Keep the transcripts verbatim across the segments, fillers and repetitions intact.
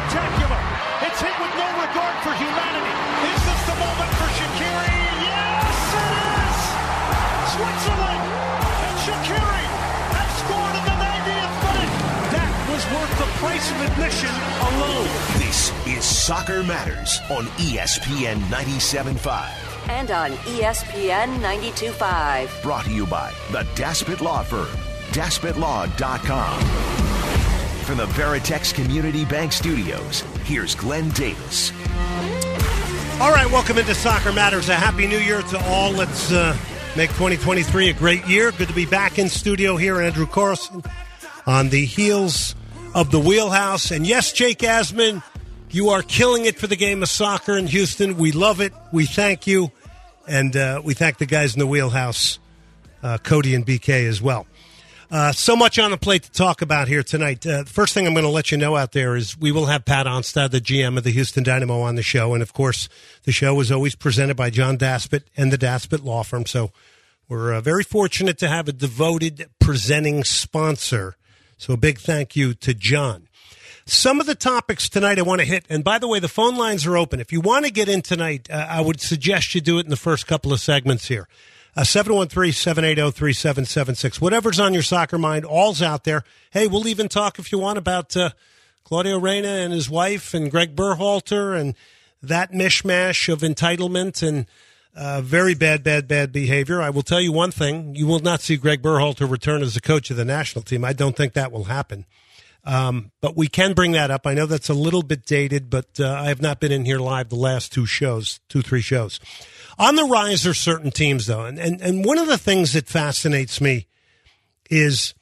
spectacular. It's hit with no regard for humanity. Is this the moment for Shaqiri? Yes, it is! Switzerland and Shaqiri have scored in the ninetieth minute. That was worth the price of admission alone. This is Soccer Matters on E S P N ninety-seven point five. And on E S P N ninety-two point five. Brought to you by the Daspit Law Firm, daspit law dot com. From the Veritex Community Bank Studios, here's Glenn Davis. All right, welcome into Soccer Matters. A happy new year to all. Let's uh, make twenty twenty-three a great year. Good to be back in studio here. Andrew Carlson on the heels of the Wheelhouse. And yes, Jake Asman, you are killing it for the game of soccer in Houston. We love it. We thank you. And uh, we thank the guys in the Wheelhouse, uh, Cody and B K as well. Uh, so much on the plate to talk about here tonight. Uh, the first thing I'm going to let you know out there is we will have Pat Onstad, the G M of the Houston Dynamo, on the show. And, of course, the show is always presented by John Daspit and the Daspit Law Firm. So we're uh, very fortunate to have a devoted presenting sponsor. So a big thank you to John. Some of the topics tonight I want to hit, and by the way, the phone lines are open. If you want to get in tonight, uh, I would suggest you do it in the first couple of segments here. Uh, seven one three, seven eight zero, three seven seven six. Whatever's on your soccer mind, all's out there. Hey, we'll even talk, if you want, about uh, Claudio Reyna and his wife and Greg Berhalter and that mishmash of entitlement and uh, very bad, bad, bad behavior. I will tell you one thing. You will not see Greg Berhalter return as the coach of the national team. I don't think that will happen. Um, but we can bring that up. I know that's a little bit dated, but uh, I have not been in here live the last two shows, two, three shows. On the rise are certain teams, though, and, and, and one of the things that fascinates me is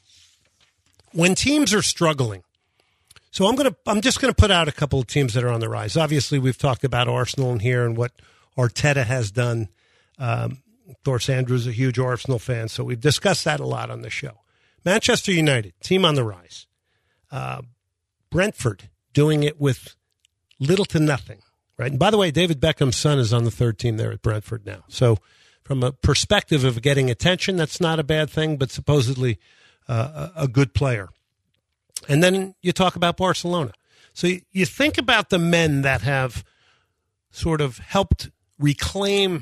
when teams are struggling. So I'm gonna, I'm just gonna put out a couple of teams that are on the rise. Obviously, we've talked about Arsenal in here and what Arteta has done. Um, of course, Andrew's a huge Arsenal fan, so we've discussed that a lot on the show. Manchester United, team on the rise. Uh, Brentford doing it with little to nothing, right? And by the way, David Beckham's son is on the third team there at Brentford now. So from a perspective of getting attention, that's not a bad thing, but supposedly uh, a, a good player. And then you talk about Barcelona. So you, you think about the men that have sort of helped reclaim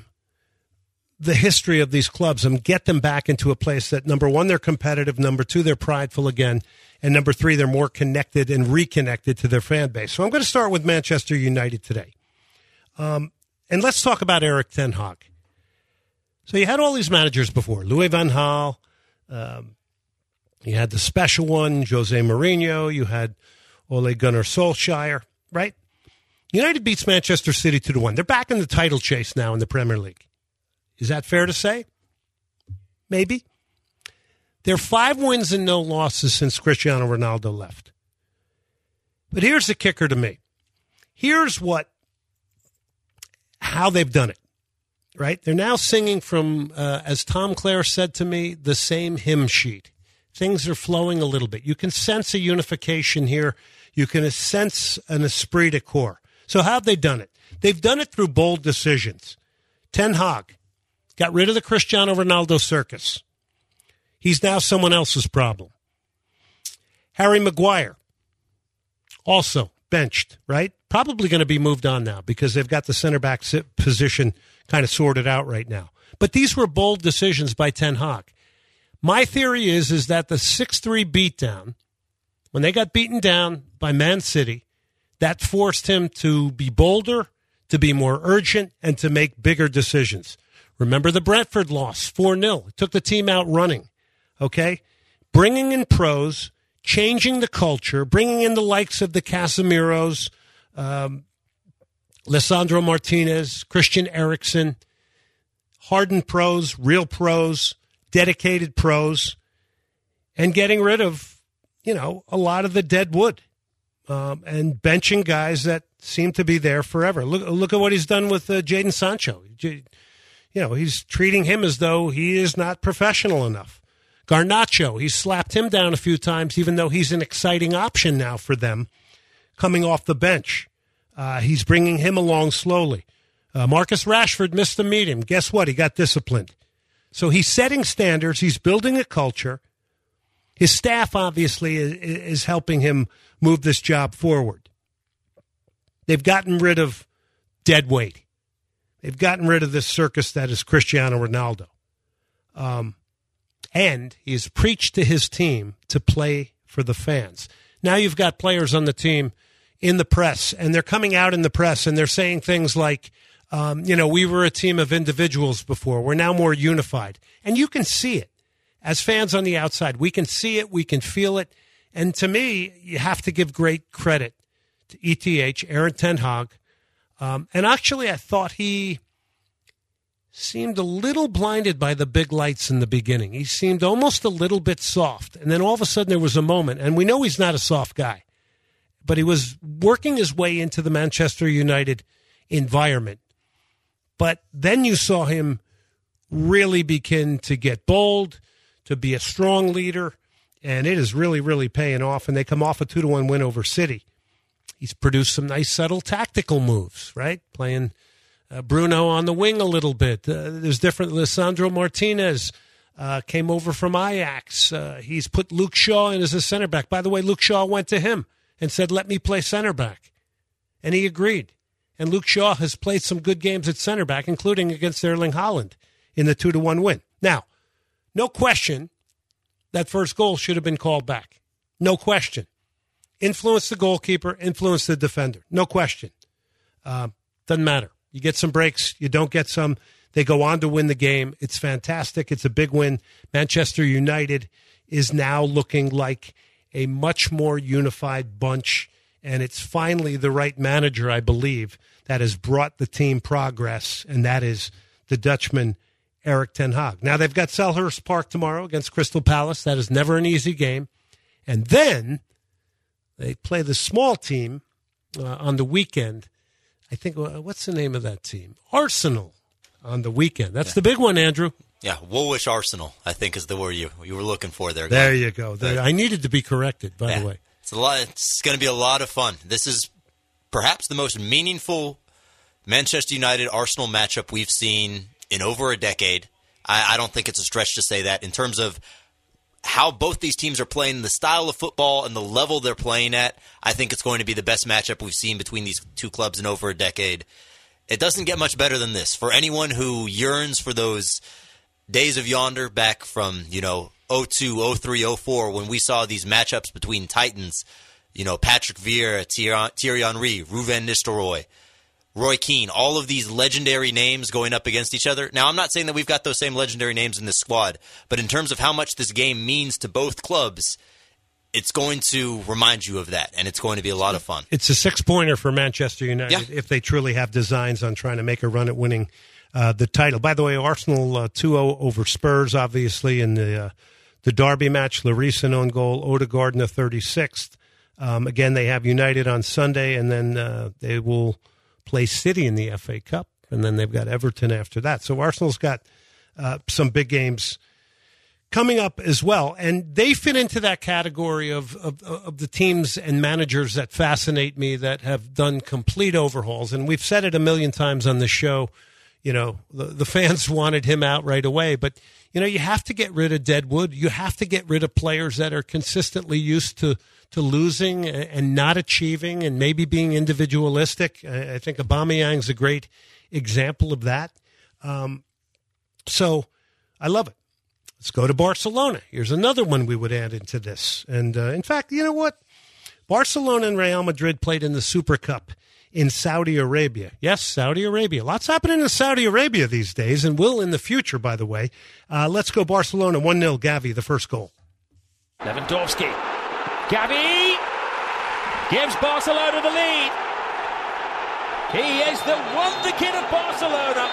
the history of these clubs and get them back into a place that, number one, they're competitive, number two, they're prideful again, and number three, they're more connected and reconnected to their fan base. So I'm going to start with Manchester United today. Um, and let's talk about Erik ten Hag. So you had all these managers before, Louis van Gaal, um, you had the special one, Jose Mourinho, you had Ole Gunnar Solskjaer, right? United beats Manchester City two to one. They're back in the title chase now in the Premier League. Is that fair to say? Maybe. They're five wins and no losses since Cristiano Ronaldo left. But here's the kicker to me. Here's what, how they've done it, right? They're now singing from, uh, as Tom Clare said to me, the same hymn sheet. Things are flowing a little bit. You can sense a unification here. You can sense an esprit de corps. So how have they done it? They've done it through bold decisions. Ten Hag got rid of the Cristiano Ronaldo circus. He's now someone else's problem. Harry Maguire, also benched, right? Probably going to be moved on now because they've got the center back position kind of sorted out right now. But these were bold decisions by Ten Hag. My theory is, is that the six three beatdown, when they got beaten down by Man City, that forced him to be bolder, to be more urgent, and to make bigger decisions. Remember the Brentford loss, four nil. It took the team out running, okay? Bringing in pros, changing the culture, bringing in the likes of the Casemiros, um, Lisandro Martinez, Christian Eriksen, hardened pros, real pros, dedicated pros, and getting rid of, you know, a lot of the dead wood, um, and benching guys that seem to be there forever. Look, look at what he's done with uh, Jadon Sancho. J- You know, he's treating him as though he is not professional enough. Garnacho, he slapped him down a few times, even though he's an exciting option now for them coming off the bench. Uh, he's bringing him along slowly. Uh, Marcus Rashford missed the meeting. Guess what? He got disciplined. So he's setting standards. He's building a culture. His staff, obviously, is, is helping him move this job forward. They've gotten rid of dead weight. They've gotten rid of this circus that is Cristiano Ronaldo. Um, and he's preached to his team to play for the fans. Now you've got players on the team in the press, and they're coming out in the press, and they're saying things like, um, you know, we were a team of individuals before. We're now more unified. And you can see it. As fans on the outside, we can see it, we can feel it. And to me, you have to give great credit to E T H, Erik ten Hag. Um, and actually, I thought he seemed a little blinded by the big lights in the beginning. He seemed almost a little bit soft. And then all of a sudden there was a moment, and we know he's not a soft guy, but he was working his way into the Manchester United environment. But then you saw him really begin to get bold, to be a strong leader, and it is really, really paying off. And they come off a two to one win over City. He's produced some nice, subtle tactical moves, right? Playing uh, Bruno on the wing a little bit. Uh, there's different. Lisandro Martinez uh, came over from Ajax. Uh, he's put Luke Shaw in as a center back. By the way, Luke Shaw went to him and said, let me play center back. And he agreed. And Luke Shaw has played some good games at center back, including against Erling Haaland in the two to one win. Now, no question that first goal should have been called back. No question. Influence the goalkeeper, influence the defender. No question. Uh, doesn't matter. You get some breaks, you don't get some. They go on to win the game. It's fantastic. It's a big win. Manchester United is now looking like a much more unified bunch, and it's finally the right manager, I believe, that has brought the team progress, and that is the Dutchman, Erik ten Hag. Now, they've got Selhurst Park tomorrow against Crystal Palace. That is never an easy game. And then they play the small team uh, on the weekend. I think, uh, what's the name of that team? Arsenal on the weekend. That's yeah. the big one, Andrew. Yeah, Woolwich Arsenal, I think is the word you you were looking for there. There you go. There, I needed to be corrected, by yeah. the way. It's a lot. It's going to be a lot of fun. This is perhaps the most meaningful Manchester United-Arsenal matchup we've seen in over a decade. I, I don't think it's a stretch to say that in terms of how both these teams are playing, the style of football and the level they're playing at. I think it's going to be the best matchup we've seen between these two clubs in over a decade. It doesn't get much better than this. For anyone who yearns for those days of yonder back from, you know, oh two, oh three, oh four, when we saw these matchups between Titans, you know, Patrick Vieira, Thierry Henry, Ruven Nistelrooy, Roy Keane, all of these legendary names going up against each other. Now, I'm not saying that we've got those same legendary names in this squad, but in terms of how much this game means to both clubs, it's going to remind you of that, and it's going to be a lot of fun. It's a six-pointer for Manchester United yeah. if they truly have designs on trying to make a run at winning uh, the title. By the way, Arsenal uh, two oh over Spurs, obviously, in the uh, the Derby match. Lloris an own goal, Odegaard in the thirty-sixth. Um, again, they have United on Sunday, and then uh, they will play City in the F A Cup, and then they've got Everton after that. So Arsenal's got uh, some big games coming up as well, and they fit into that category of, of of the teams and managers that fascinate me, that have done complete overhauls. And we've said it a million times on the show. You know, the, the fans wanted him out right away, but you know, you have to get rid of deadwood. You have to get rid of players that are consistently used to to losing and not achieving and maybe being individualistic. I think Aubameyang's a great example of that. Um, so I love it. Let's go to Barcelona. Here's another one we would add into this. And uh, in fact, you know what? Barcelona and Real Madrid played in the Super Cup in Saudi Arabia. Yes, Saudi Arabia. Lots happening in Saudi Arabia these days, and will in the future, by the way. Uh, let's go Barcelona, one nil, Gavi, the first goal. Lewandowski. Gavi gives Barcelona the lead. He is the wonder kid of Barcelona.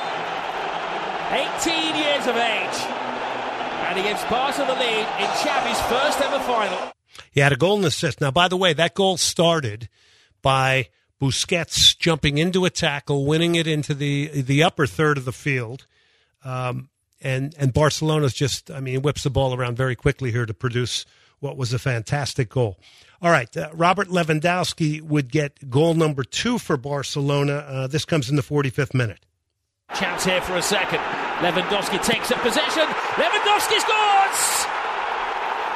eighteen years of age. And he gives Barca the lead in Xavi's first ever final. He had a goal and assist. Now, by the way, that goal started by Busquets jumping into a tackle, winning it into the the upper third of the field. Um, and, and Barcelona's just, I mean, whips the ball around very quickly here to produce what was a fantastic goal. All right, uh, Robert Lewandowski would get goal number two for Barcelona. Uh, this comes in the forty-fifth minute. Chance here for a second. Lewandowski takes up possession. Lewandowski scores!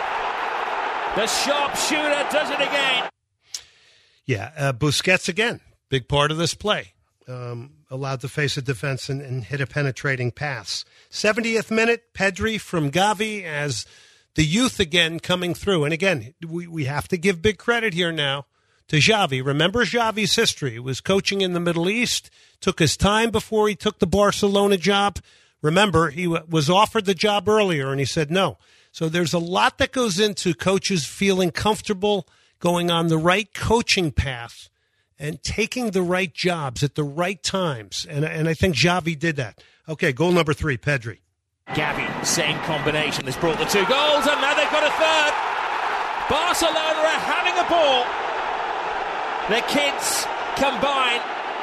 The sharpshooter does it again. Yeah, uh, Busquets again. big part of this play. Um, allowed to face a defense and, and hit a penetrating pass. seventieth minute, Pedri from Gavi as the youth again coming through. And again, we, we have to give big credit here now to Xavi. Remember Xavi's history. He was coaching in the Middle East, took his time before he took the Barcelona job. Remember, he w- was offered the job earlier, and he said no. So there's a lot that goes into coaches feeling comfortable going on the right coaching path and taking the right jobs at the right times. And, and I think Xavi did that. Okay, goal number three, Pedri. Gavi, same combination. This brought the two goals, and now they've got a third. Barcelona are having a ball. The kids combine,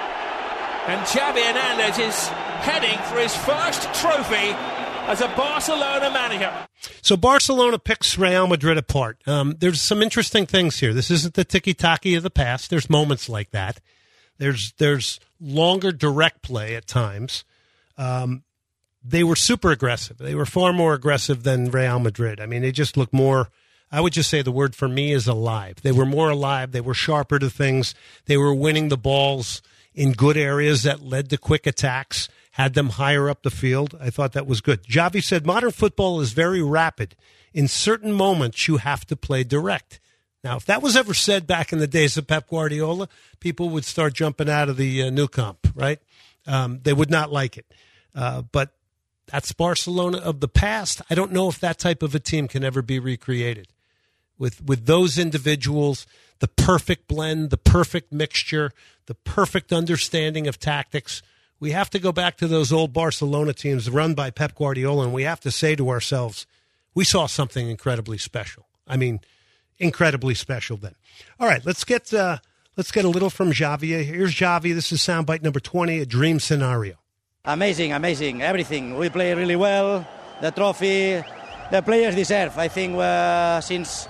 and Xavi Hernandez is heading for his first trophy as a Barcelona manager. So Barcelona picks Real Madrid apart. Um, there's some interesting things here. This isn't the tiki-taki of the past. There's moments like that. There's there's longer direct play at times. Um, they were super aggressive. They were far more aggressive than Real Madrid. I mean, they just looked more, I would just say the word for me is alive. They were more alive. They were sharper to things. They were winning the balls in good areas that led to quick attacks, had them higher up the field. I thought that was good. Xavi said modern football is very rapid. In certain moments, you have to play direct. Now, if that was ever said back in the days of Pep Guardiola, people would start jumping out of the uh, new comp, right? Um, they would not like it. Uh, but that's Barcelona of the past. I don't know if that type of a team can ever be recreated. With with those individuals, the perfect blend, the perfect mixture, the perfect understanding of tactics. We have to go back to those old Barcelona teams run by Pep Guardiola, and we have to say to ourselves, we saw something incredibly special. I mean, incredibly special then. All right, let's get uh, let's get a little from Xavi. Here's Xavi. This is soundbite number twenty, a dream scenario. Amazing, amazing, everything. We play really well. The trophy, the players deserve. I think uh, since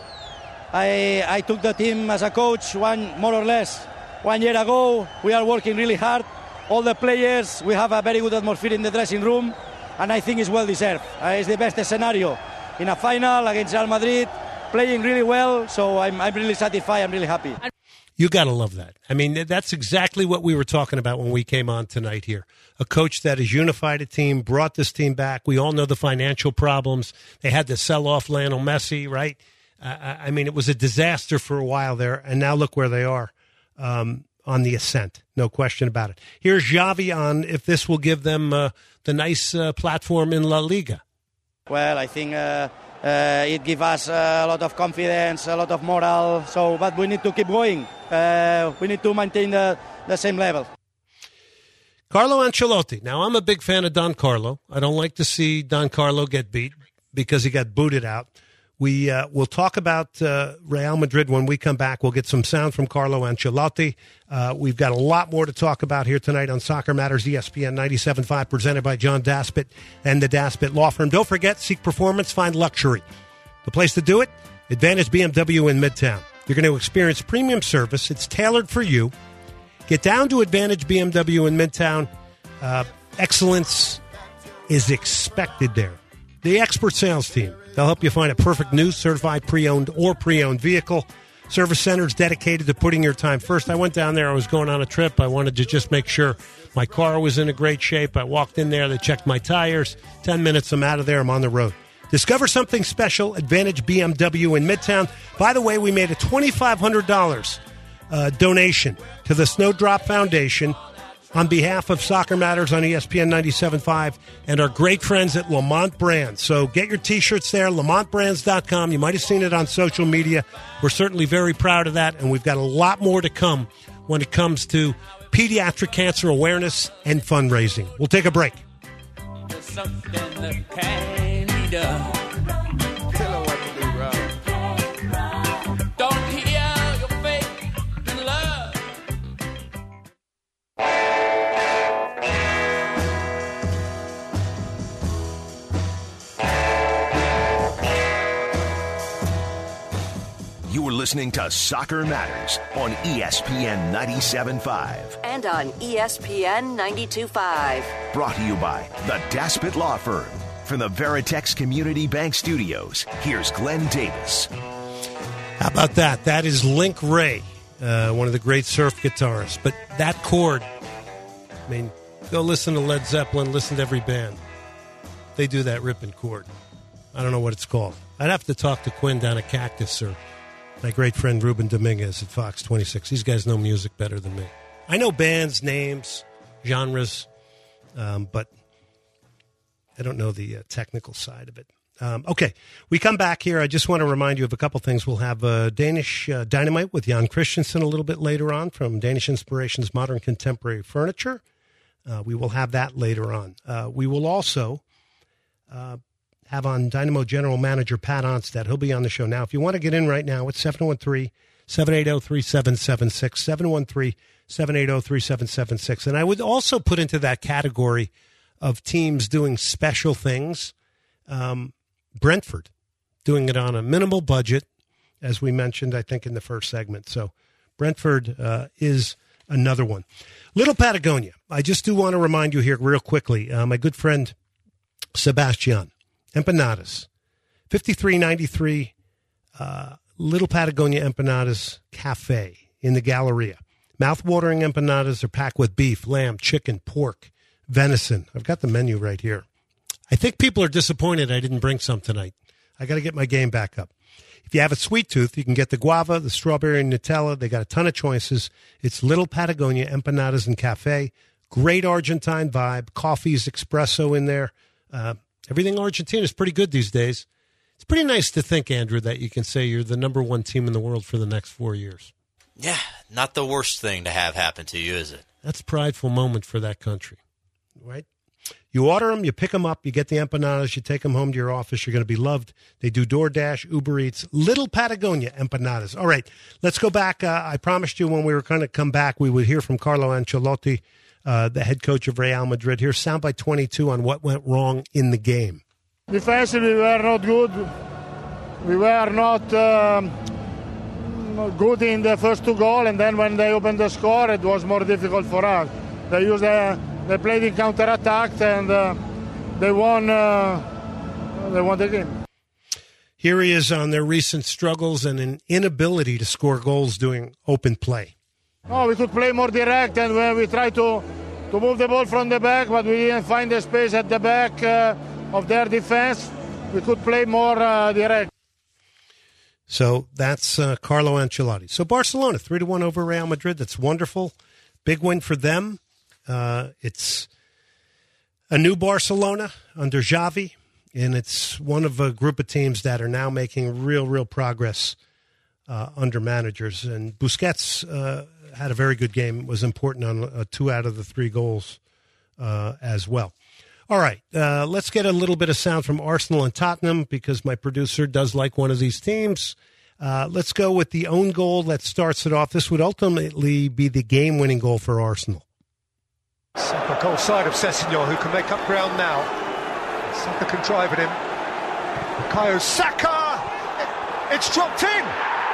I I took the team as a coach, one more or less, one year ago, we are working really hard. All the players, we have a very good atmosphere in the dressing room, and I think it's well deserved. Uh, it's the best scenario in a final against Real Madrid, playing really well. So I'm I'm really satisfied. I'm really happy. You got to love that. I mean, that's exactly what we were talking about when we came on tonight here. A coach that has unified a team, brought this team back. We all know the financial problems. They had to sell off Lionel Messi, right? Uh, I mean, it was a disaster for a while there, and now look where they are um, on the ascent. No question about it. Here's Xavi on if this will give them uh, the nice uh, platform in La Liga. Well, I think uh, uh, it gives us uh, a lot of confidence, a lot of morale. So, but we need to keep going. Uh, we need to maintain the, the same level. Carlo Ancelotti. Now, I'm a big fan of Don Carlo. I don't like to see Don Carlo get beat because he got booted out. We, uh, we'll talk about uh, Real Madrid when we come back. We'll get some sound from Carlo Ancelotti. Uh, we've got a lot more to talk about here tonight on Soccer Matters, E S P N ninety-seven point five, presented by John Daspit and the Daspit Law Firm. Don't forget, seek performance, find luxury. The place to do it? Advantage B M W in Midtown. You're going to experience premium service. It's tailored for you. Get down to Advantage B M W in Midtown. Uh, excellence is expected there. The expert sales team. They'll help you find a perfect new, certified, pre-owned, or pre-owned vehicle. Service centers dedicated to putting your time first. I went down there. I was going on a trip. I wanted to just make sure my car was in a great shape. I walked in there. They checked my tires. Ten minutes, I'm out of there. I'm on the road. Discover something special. Advantage B M W in Midtown. By the way, we made a twenty-five hundred dollars uh, donation to the Snowdrop Foundation on behalf of Soccer Matters on E S P N ninety-seven point five and our great friends at Lamont Brands. So get your T-shirts there, lamont brands dot com. You might have seen it on social media. We're certainly very proud of that, and we've got a lot more to come when it comes to pediatric cancer awareness and fundraising. We'll take a break. There's something that can be done. Tell her what to do, bro. Don't hear your faith in love. You're listening to Soccer Matters on E S P N ninety-seven point five. And on E S P N ninety-two point five. Brought to you by the Daspit Law Firm. From the Veritex Community Bank Studios, here's Glenn Davis. How about that? That is Link Ray. uh, one of the great surf guitarists. But that chord, I mean, go listen to Led Zeppelin, listen to every band. They do that ripping chord. I don't know what it's called. I'd have to talk to Quinn down at Cactus or my great friend Ruben Dominguez at Fox twenty-six. These guys know music better than me. I know bands, names, genres, um, but I don't know the uh, technical side of it. Um, okay, we come back here. I just want to remind you of a couple things. We'll have uh, Danish uh, Dynamite with Jan Christensen a little bit later on from Danish Inspirations Modern Contemporary Furniture. Uh, we will have that later on. Uh, we will also uh, have on Dynamo General Manager Pat Onstad. He'll be on the show. Now, if you want to get in right now, it's seven one three, seven eight zero, three seven seven six, seven one three, seven eight zero, three seven seven six. And I would also put into that category of teams doing special things. Um, Brentford doing it on a minimal budget, as we mentioned, I think, in the first segment. So Brentford uh, is another one. Little Patagonia. I just do want to remind you here real quickly. Uh, my good friend Sebastian Empanadas, fifty-three ninety-three uh, Little Patagonia Empanadas Cafe in the Galleria. Mouth-watering empanadas are packed with beef, lamb, chicken, pork, venison. I've got the menu right here. I think people are disappointed I didn't bring some tonight. I got to get my game back up. If you have a sweet tooth, you can get the guava, the strawberry, and Nutella. They got a ton of choices. It's Little Patagonia Empanadas and Cafe. Great Argentine vibe. Coffee's espresso in there. Uh, everything Argentina is pretty good these days. It's pretty nice to think, Andrew, that you can say you're the number one team in the world for the next four years. Yeah, not the worst thing to have happen to you, is it? That's a prideful moment for that country, right? You order them, you pick them up, you get the empanadas, you take them home to your office. You're going to be loved. They do DoorDash, Uber Eats, Little Patagonia Empanadas. All right, let's go back. Uh, I promised you when we were going to come back, we would hear from Carlo Ancelotti, uh, the head coach of Real Madrid. Here's soundbite twenty-two on what went wrong in the game. Defensively, we were not good. We were not um, good in the first two goals, and then when they opened the score, it was more difficult for us. They used a They played in counter-attack, and uh, they won uh, They won the game. Here he is on their recent struggles and an inability to score goals doing open play. Oh, we could play more direct, and when we tried to, to move the ball from the back, but we didn't find the space at the back uh, of their defense. We could play more uh, direct. So that's uh, Carlo Ancelotti. So Barcelona, three to one over Real Madrid. That's wonderful. Big win for them. Uh, it's a new Barcelona under Xavi, and it's one of a group of teams that are now making real, real progress uh, under managers. And Busquets uh, had a very good game, was important on uh, two out of the three goals uh, as well. All right, uh, let's get a little bit of sound from Arsenal and Tottenham because my producer does like one of these teams. Uh, let's go with the own goal that starts it off. This would ultimately be the game-winning goal for Arsenal. Saka goal side of Sessegnon, who can make up ground now. Saka can drive at him. Bukayo Saka! It's dropped in!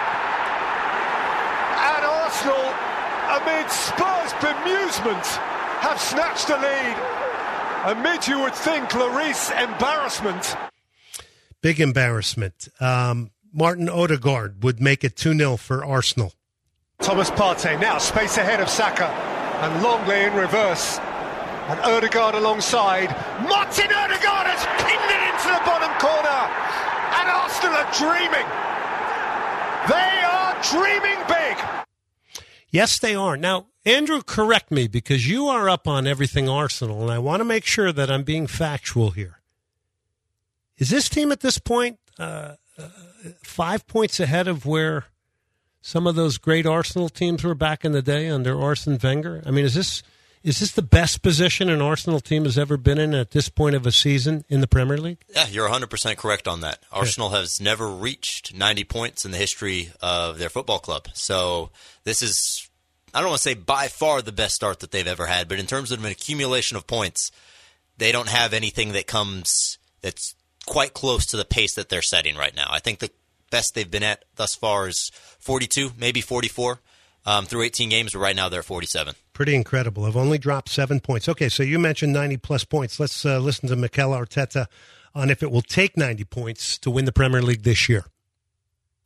And Arsenal, amid Spurs' bemusement, have snatched the lead. Amid, you would think, Lloris embarrassment. Big embarrassment. Um, Martin Odegaard would make it two nil for Arsenal. Thomas Partey now space ahead of Saka. And Longley in reverse. And Odegaard alongside. Martin Odegaard has pinned it into the bottom corner. And Arsenal are dreaming. They are dreaming big. Yes, they are. Now, Andrew, correct me because you are up on everything Arsenal, and I want to make sure that I'm being factual here. Is this team at this point uh, uh, five points ahead of where some of those great Arsenal teams were back in the day under Arsene Wenger? I mean, is this is this the best position an Arsenal team has ever been in at this point of a season in the Premier League? Yeah, you're one hundred percent correct on that. Arsenal has never reached ninety points in the history of their football club. So this is, I don't want to say by far the best start that they've ever had, but in terms of an accumulation of points, they don't have anything that comes that's quite close to the pace that they're setting right now. I think the best they've been at thus far is forty-two, maybe forty-four um, through eighteen games, but right now they're forty-seven. Pretty incredible. I've only dropped seven points. Okay, so you mentioned ninety-plus points. Let's uh, listen to Mikel Arteta on if it will take ninety points to win the Premier League this year.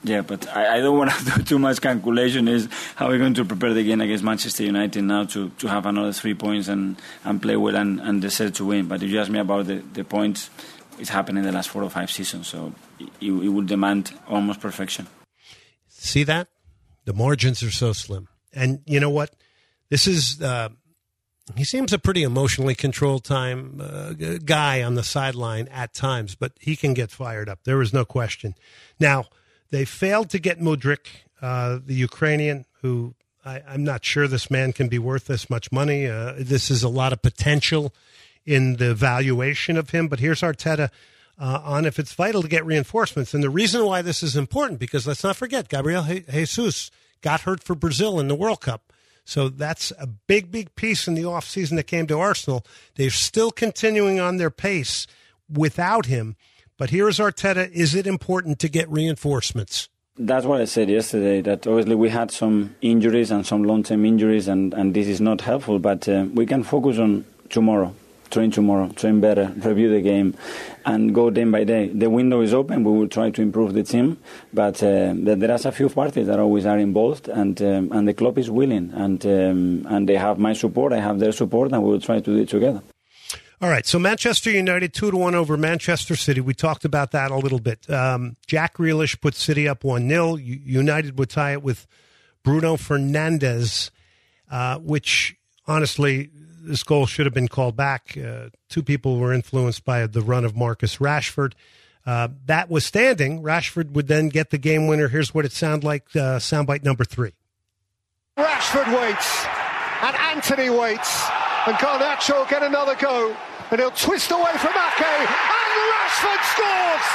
Yeah, but I, I don't want to do too much calculation. Is how we're going to prepare the game against Manchester United now to, to have another three points and, and play well and, and deserve to win. But if you ask me about the, the points, it's happened in the last four or five seasons, so it, it would demand almost perfection. See that? The margins are so slim. And you know what? This is... Uh, He seems a pretty emotionally controlled time uh, guy on the sideline at times, but he can get fired up. There is no question. Now, they failed to get Mudryk, uh, the Ukrainian, who I, I'm not sure this man can be worth this much money. Uh, this is a lot of potential in the valuation of him. But here's Arteta uh, on if it's vital to get reinforcements. And the reason why this is important, because let's not forget, Gabriel Jesus got hurt for Brazil in the World Cup. So that's a big, big piece in the offseason that came to Arsenal. They're still continuing on their pace without him. But here is Arteta. Is it important to get reinforcements? That's what I said yesterday, that obviously we had some injuries and some long-term injuries, and, and this is not helpful. But uh, we can focus on tomorrow, train tomorrow, train better, review the game, and go day by day. The window is open. We will try to improve the team, but uh, there are a few parties that always are involved, and um, and the club is willing, and um, and they have my support, I have their support, and we will try to do it together. All right, so Manchester United two to one over Manchester City. We talked about that a little bit. Um, Jack Grealish put City up one nil. United would tie it with Bruno Fernandes, uh, which honestly, this goal should have been called back. Uh, two people were influenced by the run of Marcus Rashford. Uh, that was standing. Rashford would then get the game winner. Here's what it sounded like, uh, soundbite number three. Rashford waits, and Anthony waits, and Garnacho will get another go, and he'll twist away from Ake, and Rashford scores!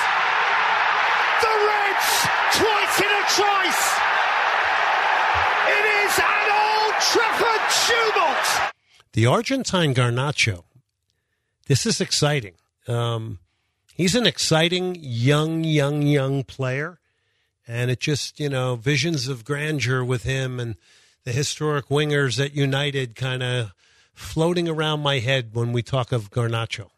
The Reds, twice in a trice! It is an Old Trafford tumult! The Argentine Garnacho, this is exciting. Um, he's an exciting, young, young, young player. And it just, you know, visions of grandeur with him and the historic wingers at United kind of floating around my head when we talk of Garnacho.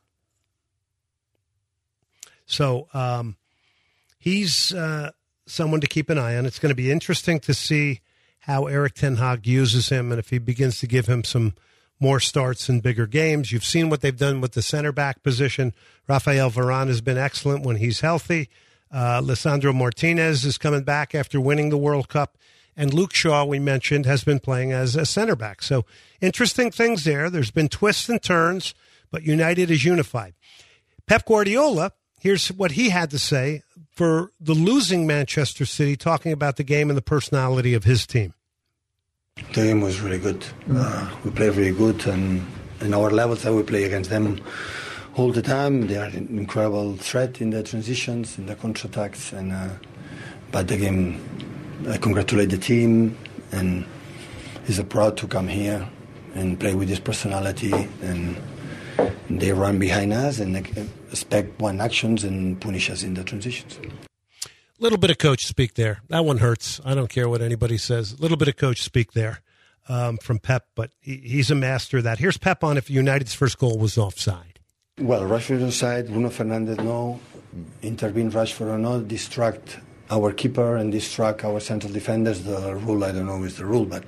So um, he's uh, someone to keep an eye on. It's going to be interesting to see how Erik ten Hag uses him and if he begins to give him some more starts in bigger games. You've seen what they've done with the center back position. Rafael Varane has been excellent when he's healthy. Uh, Lisandro Martinez is coming back after winning the World Cup. And Luke Shaw, we mentioned, has been playing as a center back. So interesting things there. There's been twists and turns, but United is unified. Pep Guardiola, here's what he had to say for the losing Manchester City, talking about the game and the personality of his team. The game was really good. Uh, we played really good, and in our levels that we play against them all the time. They are an incredible threat in the transitions, in the counterattacks, and uh, but the game, I congratulate the team, and it's proud to come here and play with this personality, and they run behind us and expect one actions and punish us in the transitions. Little bit of coach speak there. That one hurts. I don't care what anybody says. Little bit of coach speak there um, from Pep, but he, he's a master of that. Here's Pep on if United's first goal was offside. Well, Rashford offside, Bruno Fernandes no, intervene Rashford or not, distract our keeper and distract our central defenders. The rule, I don't know is the rule, but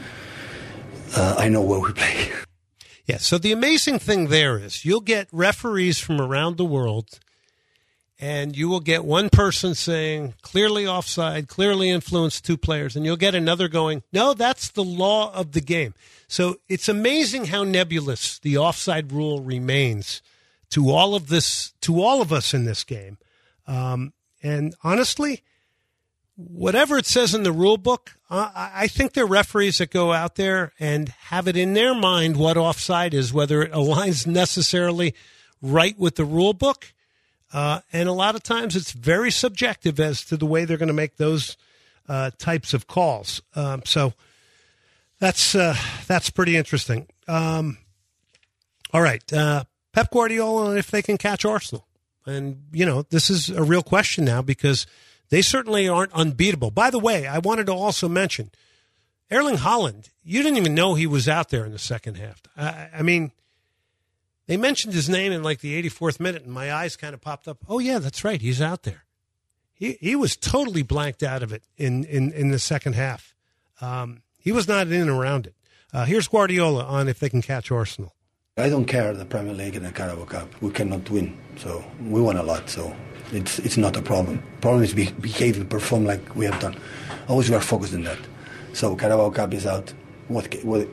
uh, I know where we play. Yeah, so the amazing thing there is you'll get referees from around the world, and you will get one person saying, clearly offside, clearly influenced two players, and you'll get another going, no, that's the law of the game. So it's amazing how nebulous the offside rule remains to all of this, to all of us in this game. Um, and honestly, whatever it says in the rule book, uh, I think there are referees that go out there and have it in their mind what offside is, whether it aligns necessarily right with the rule book. Uh, and a lot of times it's very subjective as to the way they're going to make those uh, types of calls. Um, so that's uh, that's pretty interesting. Um, all right. Uh, Pep Guardiola, if they can catch Arsenal. And, you know, this is a real question now because they certainly aren't unbeatable. By the way, I wanted to also mention Erling Haaland. You didn't even know he was out there in the second half. I, I mean, they mentioned his name in like the eighty-fourth minute, and my eyes kind of popped up. Oh, yeah, that's right. He's out there. he, he was totally blanked out of it in, in, in the second half. Um, he was not in and around it. Uh, here's Guardiola on if they can catch Arsenal. I don't care the Premier League and the Carabao Cup. We cannot win, so we won a lot. So it's it's not a problem. Problem is be, behave and perform like we have done. Always we are focused on that. So Carabao Cup is out. What, what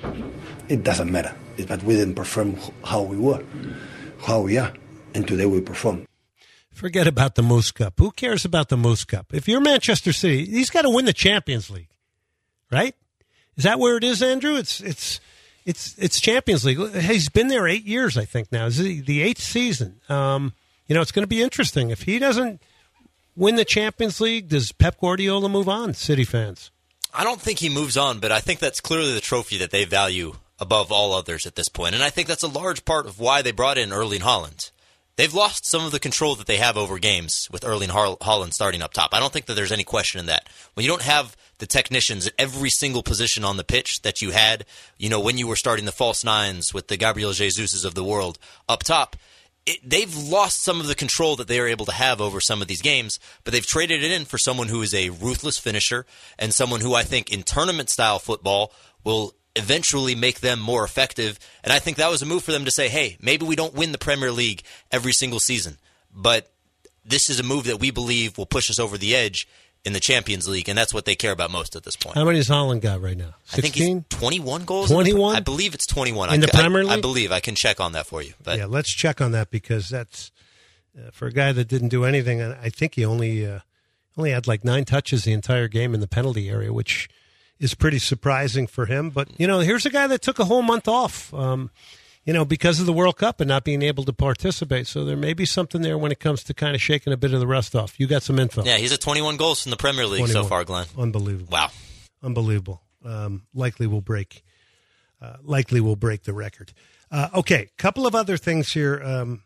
it doesn't matter. It's that we didn't perform how we were, how we are, and today we perform. Forget about the Moose Cup. Who cares about the Moose Cup? If you're Manchester City, he's got to win the Champions League, right? Is that where it is, Andrew? It's it's. It's it's Champions League. He's been there eight years, I think, now. It's the eighth season. Um, you know, it's going to be interesting. If he doesn't win the Champions League, does Pep Guardiola move on, City fans? I don't think he moves on, but I think that's clearly the trophy that they value above all others at this point. And I think that's a large part of why they brought in Erling Haaland. They've lost some of the control that they have over games with Erling Haaland starting up top. I don't think that there's any question in that. When you don't have the technicians at every single position on the pitch that you had, you know, when you were starting the false nines with the Gabriel Jesuses of the world up top, it, they've lost some of the control that they are able to have over some of these games, but they've traded it in for someone who is a ruthless finisher and someone who I think in tournament-style football will eventually make them more effective. And I think that was a move for them to say, hey, maybe we don't win the Premier League every single season, but this is a move that we believe will push us over the edge in the Champions League, and that's what they care about most at this point. How many has Haaland got right now? sixteen? I think he's twenty-one goals. twenty-one? I believe it's twenty-one. In the I, Premier League? I, I believe. I can check on that for you. But yeah, let's check on that because that's, uh, for a guy that didn't do anything, I think he only uh, only had like nine touches the entire game in the penalty area, which is pretty surprising for him. But, you know, here's a guy that took a whole month off, um, you know, because of the World Cup and not being able to participate. So there may be something there when it comes to kind of shaking a bit of the rust off. You got some info. Yeah, he's at twenty-one goals from the Premier League so far, Glenn. Unbelievable. Wow. Unbelievable. Um, likely will break. Uh, likely will break the record. Uh, okay, couple of other things here. Um,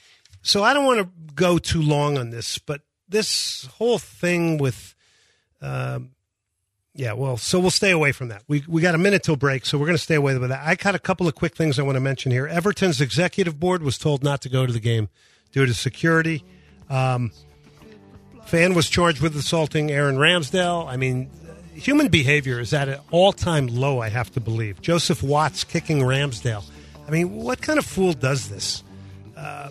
so I don't want to go too long on this, but this whole thing with, um, yeah, well, so we'll stay away from that. We we got a minute till break, so we're going to stay away with that. I got a couple of quick things I want to mention here. Everton's executive board was told not to go to the game due to security. Um, fan was charged with assaulting Aaron Ramsdale. I mean, human behavior is at an all-time low, I have to believe. Joseph Watts kicking Ramsdale. I mean, what kind of fool does this? Uh,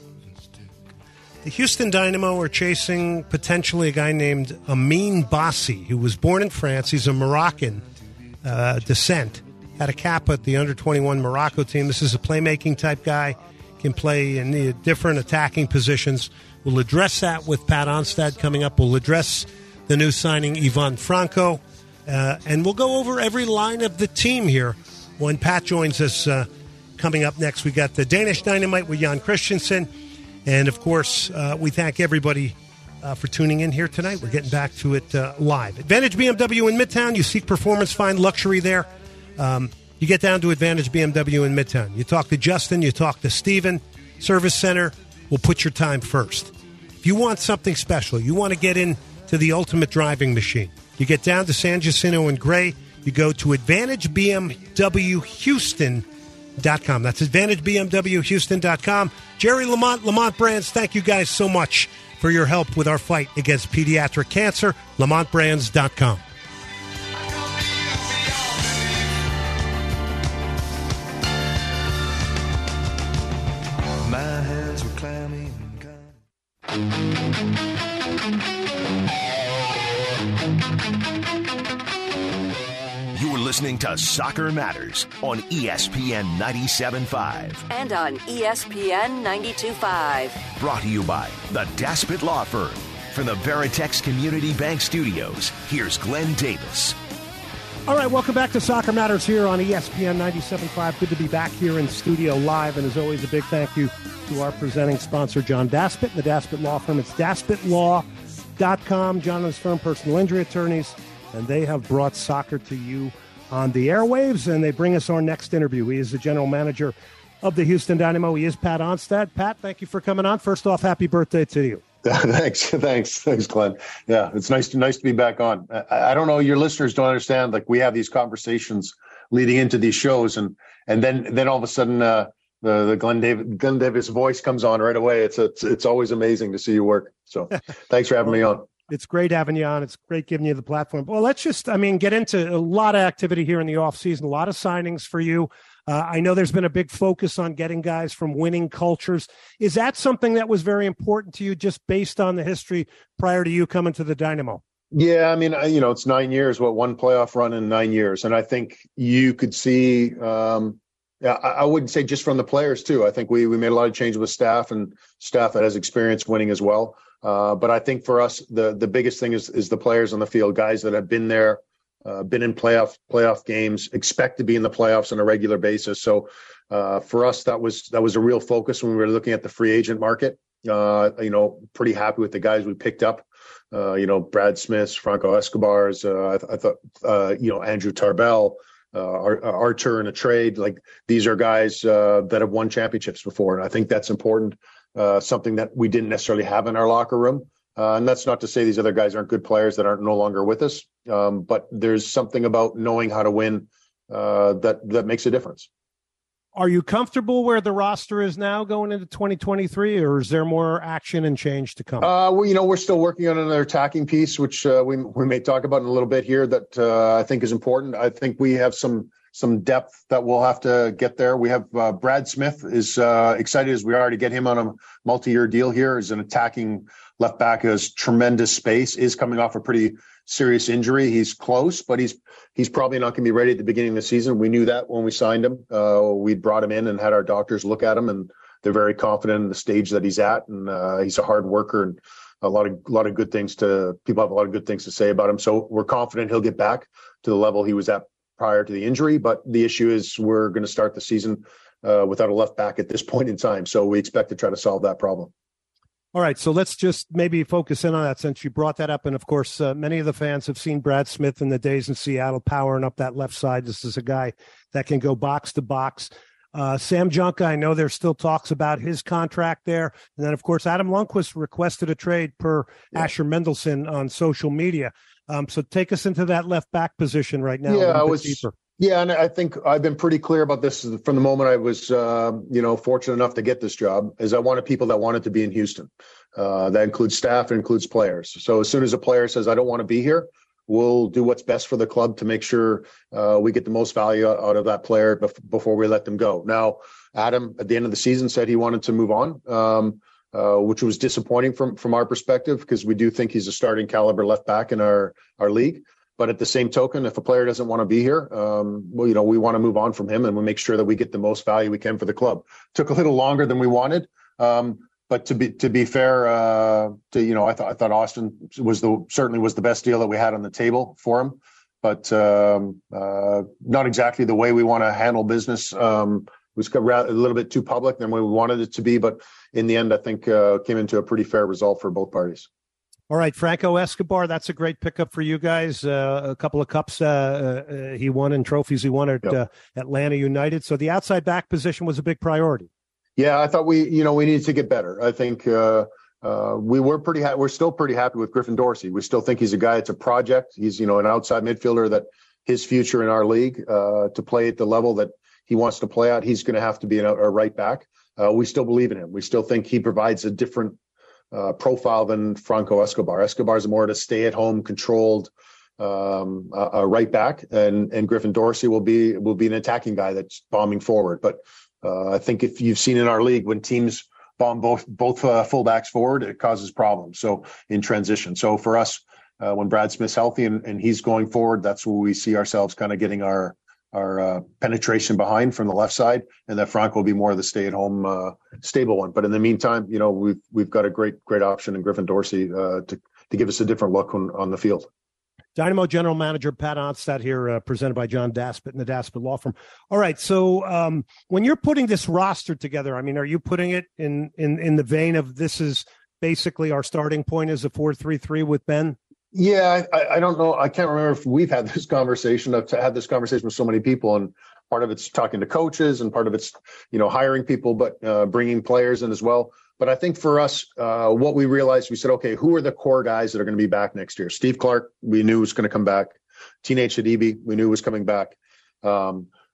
the Houston Dynamo are chasing potentially a guy named Amin Bassi, who was born in France. He's a Moroccan uh, descent. Had a cap at the under twenty-one Morocco team. This is a playmaking type guy. Can play in the different attacking positions. We'll address that with Pat Onstad coming up. We'll address the new signing, Ivan Franco. Uh, and we'll go over every line of the team here when Pat joins us uh, coming up next. We got the Danish Dynamite with Jan Christensen. And, of course, uh, we thank everybody uh, for tuning in here tonight. We're getting back to it uh, live. Advantage B M W in Midtown. You seek performance, find luxury there. Um, you get down to Advantage B M W in Midtown. You talk to Justin. You talk to Steven. Service Center will put your time first. If you want something special, you want to get into the ultimate driving machine, you get down to San Jacinto and Gray. You go to Advantage B M W Houston dot com. That's Advantage B M W Houston dot com. Jerry Lamont, Lamont Brands, thank you guys so much for your help with our fight against pediatric cancer. Lamont Brands dot com. My hands were clammy and You're listening to Soccer Matters on E S P N ninety-seven point five. And on E S P N ninety-two point five. Brought to you by the Daspit Law Firm. From the Veritex Community Bank Studios, here's Glenn Davis. All right, welcome back to Soccer Matters here on E S P N ninety-seven point five. Good to be back here in studio live. And as always, a big thank you to our presenting sponsor, John Daspit, the Daspit Law Firm. It's Daspit Law dot com. John and his firm, personal injury attorneys. And they have brought soccer to you on the airwaves, and they bring us our next interview. He is the general manager of the Houston Dynamo. He is Pat Onstad. Pat, thank you for coming on. First off, happy birthday to you. Thanks, thanks, thanks, Glenn. Yeah, it's nice to nice to be back on. I, I don't know, your listeners don't understand. Like, we have these conversations leading into these shows, and and then then all of a sudden, uh, the, the Glenn Davis, Glenn Davis voice comes on right away. It's, a, it's, it's always amazing to see you work. So thanks for having me on. It's great having you on. It's great giving you the platform. Well, let's just, I mean, get into a lot of activity here in the offseason, a lot of signings for you. Uh, I know there's been a big focus on getting guys from winning cultures. Is that something that was very important to you just based on the history prior to you coming to the Dynamo? Yeah, I mean, you know, it's nine years, what, one playoff run in nine years. And I think you could see, um, I, I wouldn't say just from the players too. I think we, we made a lot of changes with staff and staff that has experience winning as well. Uh, but I think for us, the, the biggest thing is, is the players on the field, guys that have been there, Uh, been in playoff playoff games, expect to be in the playoffs on a regular basis. So uh, for us, that was that was a real focus when we were looking at the free agent market. Uh, you know, pretty happy with the guys we picked up. Uh, you know, Brad Smith, Franco Escobars. Uh, I, th- I thought uh, you know Andrew Tarbell, uh, Archer in a trade. Like these are guys uh, that have won championships before, and I think that's important. Uh, something that we didn't necessarily have in our locker room. Uh, and that's not to say these other guys aren't good players that aren't no longer with us. Um, but there's something about knowing how to win uh, that that makes a difference. Are you comfortable where the roster is now going into twenty twenty-three, or is there more action and change to come? Uh, well, you know, we're still working on another attacking piece, which uh, we we may talk about in a little bit here. That uh, I think is important. I think we have some some depth that we'll have to get there. We have uh, Brad Smith is uh, excited as we are to get him on a multi-year deal here as an attacking left back who has tremendous space, is coming off a pretty serious injury. He's close, but he's he's probably not going to be ready at the beginning of the season. We knew that when we signed him. Uh, we brought him in and had our doctors look at him, and they're very confident in the stage that he's at. And uh, he's a hard worker, and a lot of a lot of good things to people have a lot of good things to say about him. So we're confident he'll get back to the level he was at prior to the injury. But the issue is we're going to start the season uh, without a left back at this point in time. So we expect to try to solve that problem. All right, so let's just maybe focus in on that since you brought that up. And, of course, uh, many of the fans have seen Brad Smith in the days in Seattle powering up that left side. This is a guy that can go box to box. Uh, Sam Junka, I know there's still talks about his contract there. And then, of course, Adam Lundqvist requested a trade per yeah. Asher Mendelson on social media. Um, so take us into that left back position right now. Yeah, I was deeper. Yeah, and I think I've been pretty clear about this from the moment I was, uh, you know, fortunate enough to get this job, is I wanted people that wanted to be in Houston. Uh, that includes staff, it includes players. So as soon as a player says, I don't want to be here, we'll do what's best for the club to make sure uh, we get the most value out of that player bef- before we let them go. Now, Adam, at the end of the season, said he wanted to move on, um, uh, which was disappointing from, from our perspective, because we do think he's a starting caliber left back in our, our league. But at the same token, if a player doesn't want to be here, um, well, you know, we want to move on from him, and we make sure that we get the most value we can for the club. Took a little longer than we wanted, um, but to be to be fair, uh, to you know, I thought I thought Austin was the certainly was the best deal that we had on the table for him, but um, uh, not exactly the way we want to handle business. Um, it was a little bit too public than we wanted it to be, but in the end, I think uh, came into a pretty fair result for both parties. All right, Franco Escobar, that's a great pickup for you guys. Uh, a couple of cups uh, uh, he won and trophies he won at yep. uh, Atlanta United. So the outside back position was a big priority. Yeah, I thought we, you know, we needed to get better. I think uh, uh, we were pretty, ha- we're still pretty happy with Griffin Dorsey. We still think he's a guy. It's a project. He's, you know, an outside midfielder that his future in our league uh, to play at the level that he wants to play at, he's going to have to be a, a right back. Uh, we still believe in him. We still think he provides a different Uh, profile than Franco Escobar. Escobar is more of a stay-at-home, controlled um, uh, uh, right back, and and Griffin Dorsey will be will be an attacking guy that's bombing forward. But uh, I think if you've seen in our league, when teams bomb both both uh, fullbacks forward, it causes problems. So in transition. So for us, uh, when Brad Smith's healthy and, and he's going forward, that's where we see ourselves kind of getting our our uh, penetration behind from the left side, and that Franco will be more of the stay-at-home uh, stable one. But in the meantime, you know, we've we've got a great great option in Griffin Dorsey uh, to to give us a different look on, on the field. Dynamo General Manager Pat Onstad here, uh, presented by John Daspit and the Daspit Law Firm. All right, so um, when you're putting this roster together, I mean, are you putting it in in in the vein of this is basically our starting point as a four three three with Ben? Yeah, I, I don't know. I can't remember if we've had this conversation. I've had this conversation with so many people, and part of it's talking to coaches, and part of it's, you know, hiring people, but uh, bringing players in as well. But I think for us, uh, what we realized, we said, okay, who are the core guys that are going to be back next year? Steve Clark, we knew was going to come back. Teenage Hadibi, we knew was coming back. Um,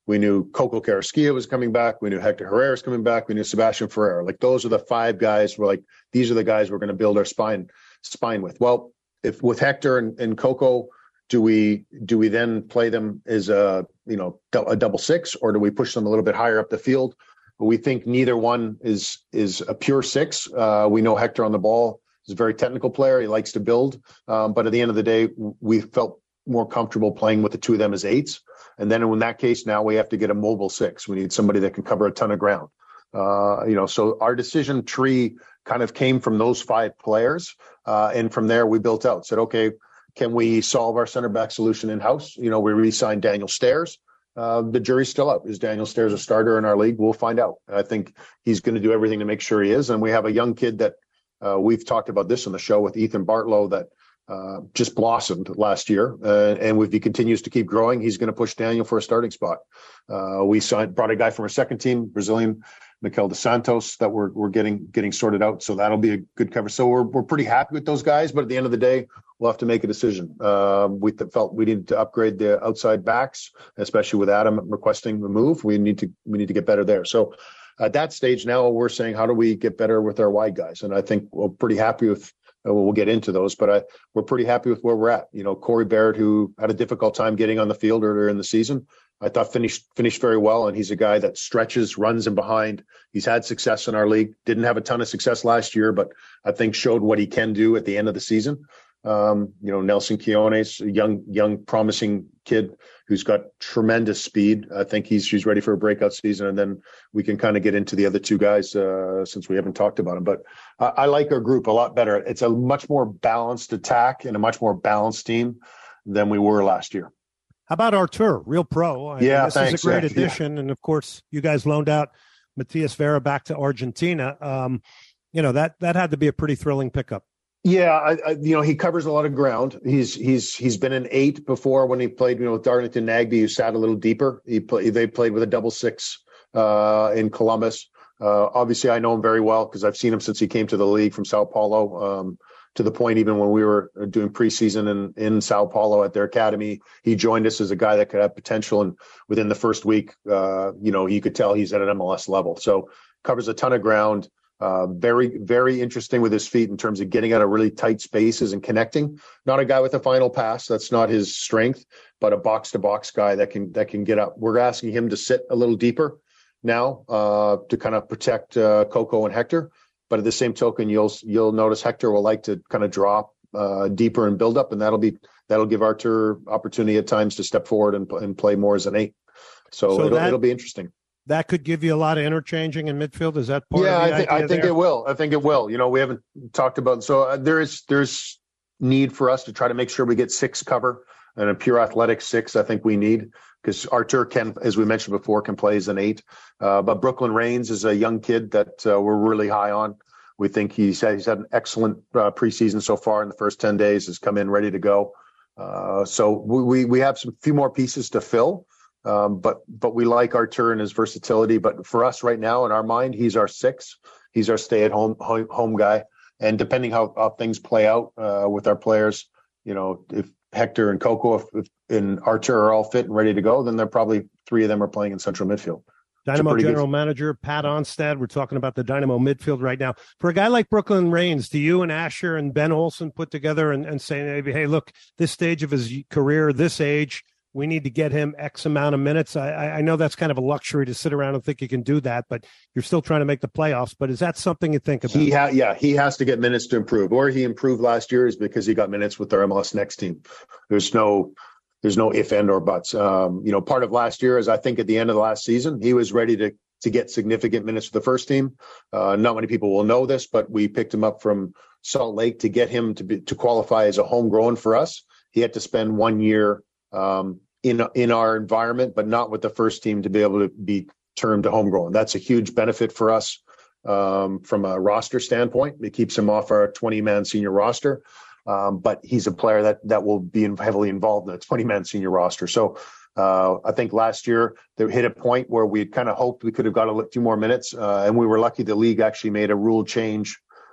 We knew Coco Carrasquilla was coming back. We knew Hector Herrera was coming back. We knew Sebastian Ferrer. Like those are the five guys. We're like, these are the guys we're going to build our spine spine with. Well, if with Hector and, and Coco, do we do we then play them as a you know a double six, or do we push them a little bit higher up the field? We think neither one is is a pure six. Uh, we know Hector on the ball is a very technical player. He likes to build, um, but at the end of the day, we felt more comfortable playing with the two of them as eights. And then in that case, now we have to get a mobile six. We need somebody that can cover a ton of ground. Uh, you know, so our decision tree kind of came from those five players. Uh, and from there, we built out, said, okay, can we solve our center back solution in-house? You know, we re-signed Daniel Stairs. Uh, the jury's still out. Is Daniel Stairs a starter in our league? We'll find out. I think he's going to do everything to make sure he is. And we have a young kid that uh, we've talked about this on the show with Ethan Bartlow that uh, just blossomed last year. Uh, and if he continues to keep growing, he's going to push Daniel for a starting spot. Uh, we signed, brought a guy from our second team, Brazilian, Mikel dos Santos, that we're we're getting getting sorted out. So that'll be a good cover. So we're we're pretty happy with those guys. But at the end of the day, we'll have to make a decision. Um, we th- felt we needed to upgrade the outside backs, especially with Adam requesting the move. We need to we need to get better there. So at that stage now, we're saying, how do we get better with our wide guys? And I think we're pretty happy with. Uh, we'll get into those, but I, we're pretty happy with where we're at. You know, Corey Barrett, who had a difficult time getting on the field earlier in the season, I thought finished finished very well, and he's a guy that stretches, runs in behind. He's had success in our league. Didn't have a ton of success last year, but I think showed what he can do at the end of the season. Um, you know, Nelson Quiones, a young, young, promising kid who's got tremendous speed. I think he's he's ready for a breakout season, and then we can kind of get into the other two guys uh, since we haven't talked about them. But I, I like our group a lot better. It's a much more balanced attack and a much more balanced team than we were last year. How about Artur, real pro? I yeah, mean, this thanks. is a great yeah, addition. yeah. And, of course, you guys loaned out Matias Vera back to Argentina. Um, you know, that that had to be a pretty thrilling pickup. Yeah, I, I, you know, he covers a lot of ground. He's he's he's been an eight before when he played, you know, with Darlington Nagbe, who sat a little deeper. He play, They played with a double six uh, in Columbus. Uh, obviously, I know him very well because I've seen him since he came to the league from Sao Paulo, um, to the point even when we were doing preseason in, in Sao Paulo at their academy, he joined us as a guy that could have potential. And within the first week, uh, you know, you could tell he's at an M L S level. So covers a ton of ground. Uh, very, very interesting with his feet in terms of getting out of really tight spaces and connecting. Not a guy with a final pass. That's not his strength, but a box to box guy that can, that can get up. We're asking him to sit a little deeper now uh, to kind of protect uh, Coco and Hector. But at the same token, you'll, you'll notice Hector will like to kind of drop uh, deeper and build up. And that'll be, that'll give Artur opportunity at times to step forward and, and play more as an eight. So, so it'll, that- it'll be interesting. That could give you a lot of interchanging in midfield. Is that part yeah, of the I think, idea I think there? it will. I think it will. You know, we haven't talked about so uh, there is there's need for us to try to make sure we get six cover and a pure athletic six. I think we need because Artur can, as we mentioned before, can play as an eight. Uh, but Brooklyn Rains is a young kid that uh, we're really high on. We think he's had, he's had an excellent uh, preseason so far in the first ten days. Has come in ready to go. Uh, so we we have some few more pieces to fill. Um, but but we like Artur and his versatility. But for us right now, in our mind, he's our six. He's our stay-at-home home, home guy. And depending how, how things play out uh, with our players, you know, if Hector and Coco if, if, and Artur are all fit and ready to go, then they're probably three of them are playing in central midfield. Dynamo General good... Manager Pat Onstad. We're talking about the Dynamo midfield right now. For a guy like Brooklyn Rains, do you and Asher and Ben Olsen put together and, and say, maybe, hey, look, this stage of his career, this age, we need to get him X amount of minutes. I, I know that's kind of a luxury to sit around and think you can do that, but you're still trying to make the playoffs. But is that something you think about? He ha- yeah, he has to get minutes to improve. Or he improved last year is because he got minutes with our M L S Next team. There's no there's no if, and, or buts. Um, you know, part of last year is I think at the end of the last season, he was ready to to get significant minutes with the first team. Uh, not many people will know this, but we picked him up from Salt Lake to get him to be, to qualify as a homegrown for us. He had to spend one year um, in in our environment, but not with the first team to be able to be termed a homegrown. That's a huge benefit for us um, from a roster standpoint. It keeps him off our twenty-man senior roster, um, but he's a player that that will be heavily involved in the twenty-man senior roster. So uh, I think last year they hit a point where we kind of hoped we could have got a few more minutes, uh, and we were lucky the league actually made a rule change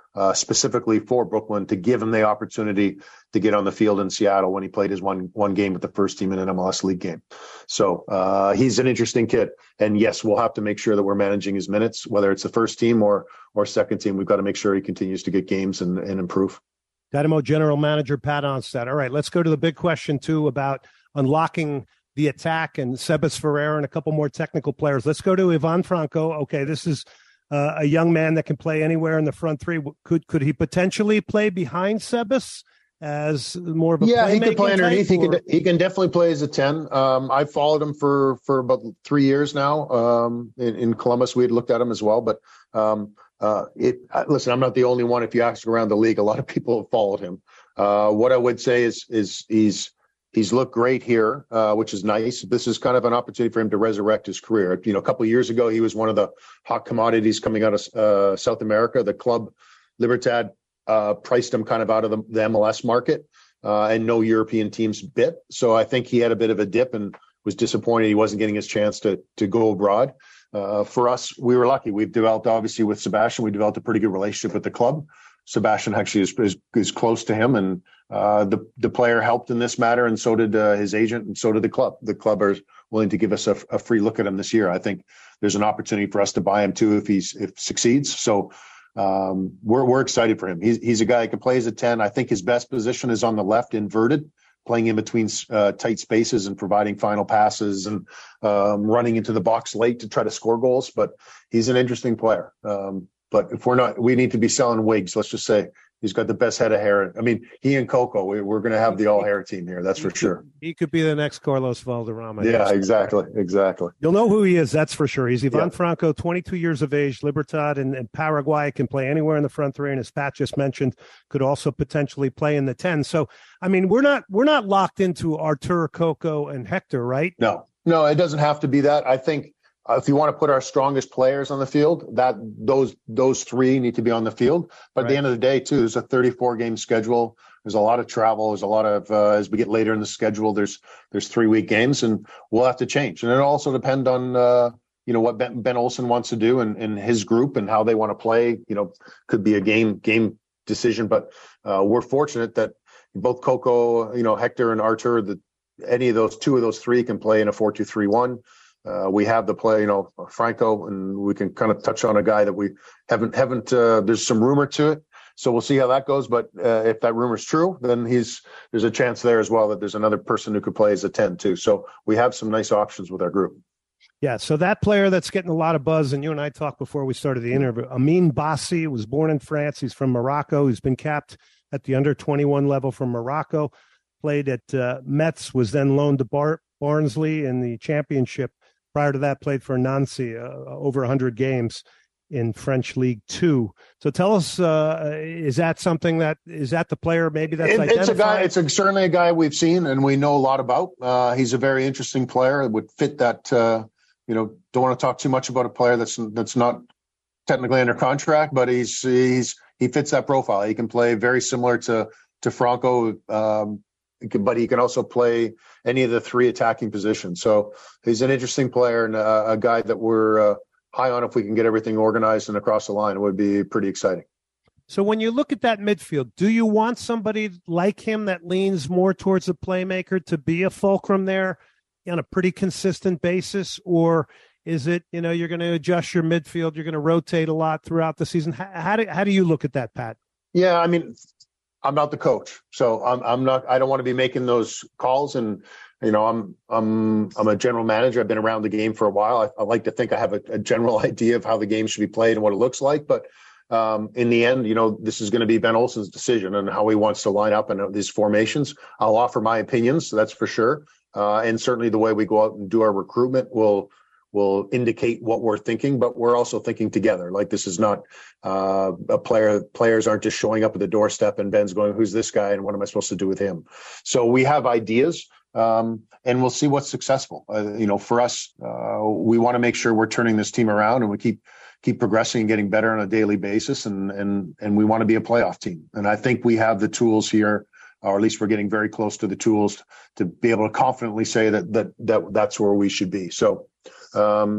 uh, specifically for Brooklyn to give him the opportunity to get on the field in Seattle when he played his one one game with the first team in an M L S League game. So uh, he's an interesting kid. And yes, we'll have to make sure that we're managing his minutes, whether it's the first team or or second team. We've got to make sure he continues to get games and, and improve. Dynamo General Manager Pat Onstad. All right, let's go to the big question, too, about unlocking the attack and Sebas Ferreira and a couple more technical players. Let's go to Ivan Franco. Okay, this is uh, a young man that can play anywhere in the front three. Could could he potentially play behind Sebas as more of a yeah, he can play underneath. He or? can he can definitely play as a ten. Um, I've followed him for for about three years now. Um, in, in Columbus, we had looked at him as well. But um, uh, it listen, I'm not the only one. If you ask around the league, a lot of people have followed him. Uh, what I would say is is he's he's looked great here, uh, which is nice. This is kind of an opportunity for him to resurrect his career. You know, a couple of years ago, he was one of the hot commodities coming out of uh, South America. The club Libertad Uh, priced him kind of out of the, the M L S market, uh, and no European teams bit. So I think he had a bit of a dip and was disappointed he wasn't getting his chance to to go abroad. Uh, for us, we were lucky. We've developed, obviously, with Sebastian, we developed a pretty good relationship with the club. Sebastian actually is is, is close to him, and uh, the the player helped in this matter, and so did uh, his agent, and so did the club. The club are willing to give us a, a free look at him this year. I think there's an opportunity for us to buy him too if he's if succeeds. So. Um, we're we're excited for him. He's he's a guy who can play as a ten. I think his best position is on the left, inverted, playing in between uh, tight spaces and providing final passes and um, running into the box late to try to score goals. But he's an interesting player. Um, but if we're not, we need to be selling wigs. Let's just say he's got the best head of hair. I mean, he and Coco, we, we're going to have the all hair team here. That's for sure. He could be the next Carlos Valderrama. Yeah, exactly. Exactly. You'll know who he is. That's for sure. He's Ivan Yeah. Franco, twenty-two years of age, Libertad in, in Paraguay, can play anywhere in the front three. And as Pat just mentioned, could also potentially play in the ten. So, I mean, we're not, we're not locked into Artur, Coco, and Hector, right? No, no, it doesn't have to be that. I think uh, if you want to put our strongest players on the field, that those those three need to be on the field. But at the end of the day, too, there's a thirty-four game schedule. There's a lot of travel. There's a lot of uh, as we get later in the schedule. There's there's three week games, and we'll have to change. And it also depend on uh, you know what Ben, Ben Olsen wants to do and, and his group and how they want to play. You know, could be a game game decision. But uh, we're fortunate that both Coco, you know, Hector and Artur, that any of those two of those three can play in a four two three one. Uh, we have the play, you know, Franco, and we can kind of touch on a guy that we haven't, haven't, uh, there's some rumor to it. So we'll see how that goes. But uh, if that rumor is true, then he's, there's a chance there as well that there's another person who could play as a ten too. So we have some nice options with our group. Yeah, so that player that's getting a lot of buzz, and you and I talked before we started the interview, Amin Bassi was born in France. He's from Morocco. He's been capped at the under twenty-one level from Morocco, played at uh, Metz, was then loaned to Bar- Barnsley in the championship. Prior to that, played for Nancy, uh, over one hundred games in French League Two. So tell us, uh, is that something that, is that the player maybe that's it, identified? It's a guy, it's a, certainly a guy we've seen and we know a lot about. Uh, he's a very interesting player. It would fit that, uh, you know, don't want to talk too much about a player that's that's not technically under contract, but he's he's he fits that profile. He can play very similar to to Franco, um, but he can also play any of the three attacking positions. So he's an interesting player and a, a guy that we're uh, high on. If we can get everything organized and across the line, it would be pretty exciting. So when you look at that midfield, do you want somebody like him that leans more towards a playmaker to be a fulcrum there on a pretty consistent basis? Or is it, you know, you're going to adjust your midfield, you're going to rotate a lot throughout the season? How, how do how do you look at that, Pat? Yeah, I mean, I'm not the coach, so I'm I'm not. I don't want to be making those calls. And you know, I'm I'm I'm a general manager. I've been around the game for a while. I, I like to think I have a, a general idea of how the game should be played and what it looks like. But um, in the end, you know, this is going to be Ben Olsen's decision and how he wants to line up in these formations. I'll offer my opinions, so that's for sure. Uh, and certainly the way we go out and do our recruitment will will indicate what we're thinking, but we're also thinking together. Like this is not uh, a player, players aren't just showing up at the doorstep and Ben's going, who's this guy and what am I supposed to do with him? So we have ideas um, and we'll see what's successful. Uh, you know, for us, uh, we want to make sure we're turning this team around and we keep keep progressing and getting better on a daily basis. And, and, and we want to be a playoff team. And I think we have the tools here, or at least we're getting very close to the tools to be able to confidently say that that, that that's where we should be. So, Um,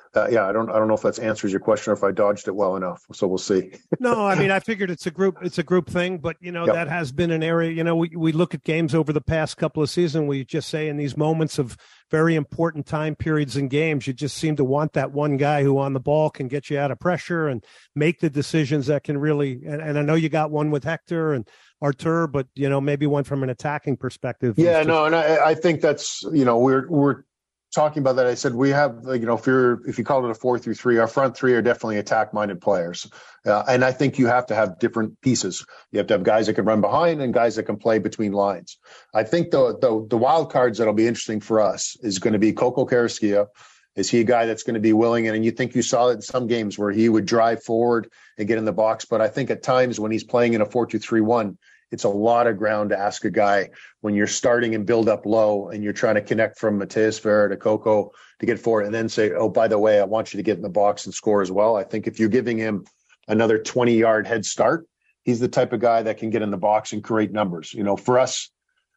uh, yeah, I don't I don't know if that answers your question or if I dodged it well enough. So we'll see. No, I mean, I figured it's a group it's a group thing, but you know, yep. that has been an area. You know, we we look at games over the past couple of seasons. We just say in these moments of very important time periods in games, you just seem to want that one guy who on the ball can get you out of pressure and make the decisions that can really. And, and I know you got one with Hector and Artur, but you know, maybe one from an attacking perspective. Yeah, just... no, and I, I think that's you know we're we're talking about that. I said we have you know if you're if you call it a four through three, our front three are definitely attack minded players, uh, and I think you have to have different pieces. You have to have guys that can run behind and guys that can play between lines. I think the the, the wild cards that'll be interesting for us is going to be Coco Carrasquilla. Is he a guy that's going to be willing? And you think you saw it in some games where he would drive forward and get in the box. But I think at times when he's playing in a four two three one, it's a lot of ground to ask a guy when you're starting and build up low and you're trying to connect from Mateus Ferreira to Coco to get forward and then say, oh, by the way, I want you to get in the box and score as well. I think if you're giving him another twenty-yard head start, he's the type of guy that can get in the box and create numbers. You know, for us,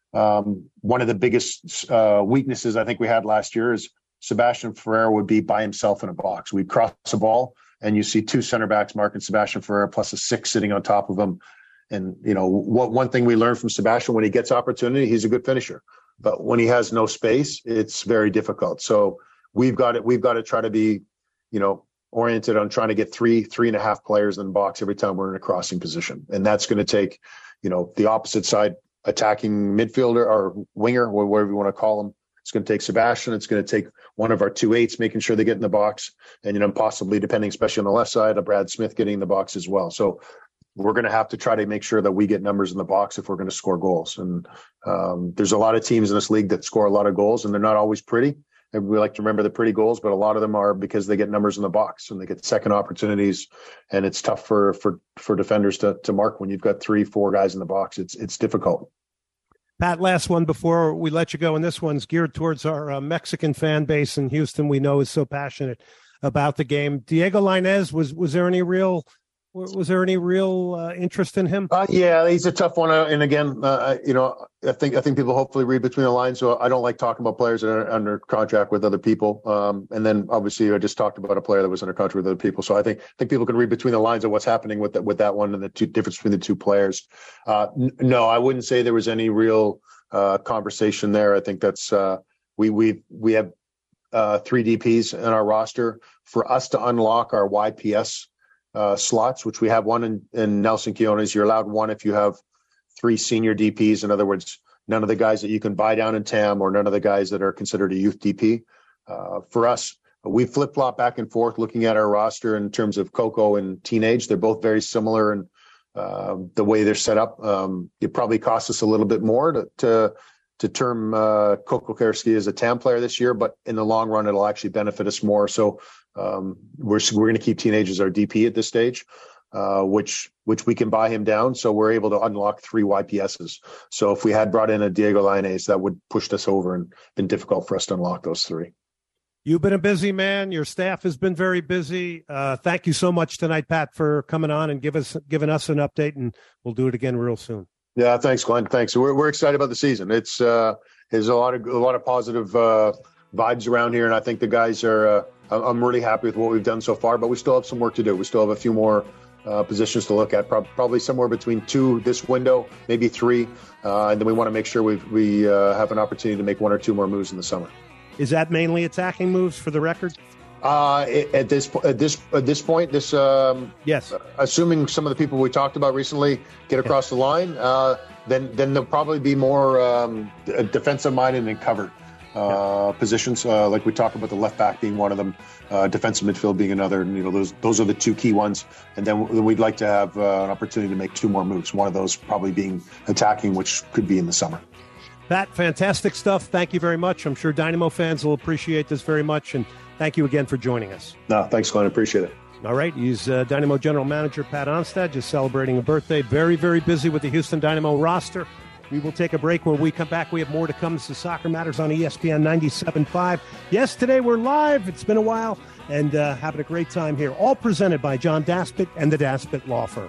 um, one of the biggest uh, weaknesses I think we had last year is Sebastian Ferreira would be by himself in a box. We'd cross a ball and you see two center backs marking Sebastian Ferreira plus a six sitting on top of him. And, you know, what one thing we learned from Sebastian, when he gets opportunity, he's a good finisher. But when he has no space, it's very difficult. So we've got it. We've got to try to be, you know, oriented on trying to get three, three and a half players in the box every time we're in a crossing position. And that's going to take, you know, the opposite side attacking midfielder or winger, or whatever you want to call him. It's going to take Sebastian. It's going to take one of our two eights, making sure they get in the box. And, you know, possibly, depending, especially on the left side, a Brad Smith getting in the box as well. So we're going to have to try to make sure that we get numbers in the box if we're going to score goals. And um, there's a lot of teams in this league that score a lot of goals, and they're not always pretty. And we like to remember the pretty goals, but a lot of them are because they get numbers in the box and they get second opportunities. And it's tough for for for defenders to to mark when you've got three, four guys in the box. It's it's difficult. Pat, last one before we let you go, and this one's geared towards our uh, Mexican fan base in Houston. We know is so passionate about the game. Diego Lainez, was was there any real was there any real uh, interest in him? Uh, yeah, he's a tough one. Uh, and again, uh, you know, I think I think people hopefully read between the lines. So I don't like talking about players that are under contract with other people. Um, and then obviously I just talked about a player that was under contract with other people. So I think I think people can read between the lines of what's happening with that with that one and the two difference between the two players. Uh, n- no, I wouldn't say there was any real uh, conversation there. I think that's uh, we we we have uh, three D Ps in our roster. For us to unlock our Y P S Uh, slots, which we have one in, in Nelson Quinones. You're allowed one if you have three senior D Ps. In other words, none of the guys that you can buy down in T A M or none of the guys that are considered a youth D P. Uh, for us, we flip-flop back and forth looking at our roster in terms of Coco and teenage. They're both very similar in uh, the way they're set up. Um, it probably costs us a little bit more to to, to term uh, Coco Carrasquilla as a T A M player this year, but in the long run, it'll actually benefit us more. So Um, we're we're going to keep teenage as our D P at this stage, uh, which which we can buy him down, so we're able to unlock three Y P Ss. So if we had brought in a Diego Lainez, that would pushed us over and been difficult for us to unlock those three. You've been a busy man. Your staff has been very busy. Uh, thank you so much tonight, Pat, for coming on and give us giving us an update, and we'll do it again real soon. Yeah, thanks, Glenn. Thanks. We're we're excited about the season. It's uh, there's a lot of a lot of positive uh, vibes around here, and I think the guys are. Uh, I'm really happy with what we've done so far, but we still have some work to do. We still have a few more uh, positions to look at, Pro- probably somewhere between two this window, maybe three, uh, and then we want to make sure we we uh, have an opportunity to make one or two more moves in the summer. Is that mainly attacking moves for the record? Uh, at this at this at this point, this um, yes, assuming some of the people we talked about recently get across the line, uh, then then there'll probably be more um, defensive minded and covered. Uh, positions, uh, like we talked about the left back being one of them, uh, defensive midfield being another. And, you know, those those are the two key ones. And then we'd like to have uh, an opportunity to make two more moves. One of those probably being attacking, which could be in the summer. Pat, fantastic stuff. Thank you very much. I'm sure Dynamo fans will appreciate this very much. And thank you again for joining us. No, thanks, Glenn. Appreciate it. All right. He's uh, Dynamo General Manager Pat Onstad, just celebrating a birthday. Very, very busy with the Houston Dynamo roster. We will take a break. When we come back, we have more to come. This is Soccer Matters on E S P N ninety-seven point five. Yes, today we're live. It's been a while, and uh, having a great time here. All presented by John Daspit and the Daspit Law Firm.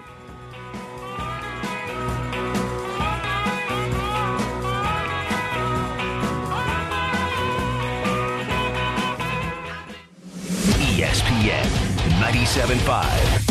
E S P N ninety-seven point five.